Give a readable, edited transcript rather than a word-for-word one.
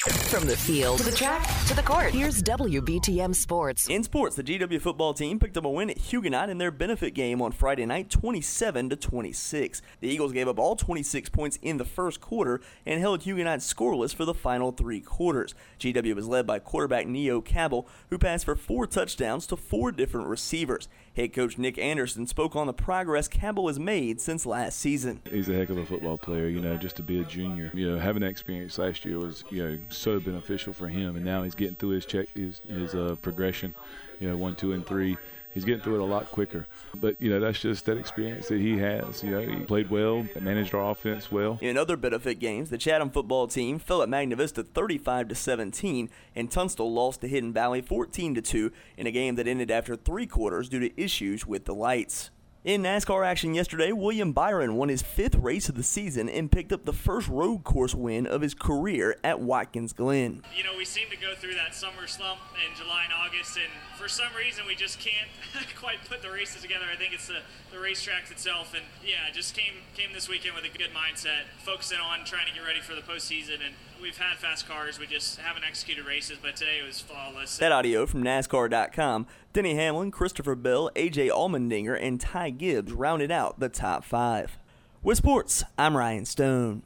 From the field to the track to the court, here's WBTM Sports. In sports, the GW football team picked up a win at Huguenot in their benefit game on Friday night, 27-26. The Eagles gave up all 26 points in the first quarter and held Huguenot scoreless for the final 3 quarters. GW was led by quarterback Neo Cabell, who passed for 4 touchdowns to 4 different receivers. Head coach Nick Anderson spoke on the progress Cabell has made since last season. He's a heck of a football player, just to be a junior. Having that experience last year was, so beneficial for him, and now he's getting through his progression, 1, 2, and 3. He's getting through it a lot quicker. But, that's just that experience that he has. He played well, managed our offense well. In other benefit games, the Chatham football team fell at Magna Vista 35-17, and Tunstall lost to Hidden Valley 14-2 in a game that ended after 3 quarters due to issues with the lights. In NASCAR action yesterday, William Byron won his 5th race of the season and picked up the first road course win of his career at Watkins Glen. We seem to go through that summer slump in July and August, and for some reason we just can't quite put the races together. I think it's the racetrack itself, and just came this weekend with a good mindset, focusing on trying to get ready for the postseason, and we've had fast cars, we just haven't executed races, but today it was flawless. That audio from NASCAR.com. Denny Hamlin, Christopher Bell, A.J. Allmendinger, and Ty Gibbs rounded out the top 5. With sports, I'm Ryan Stone.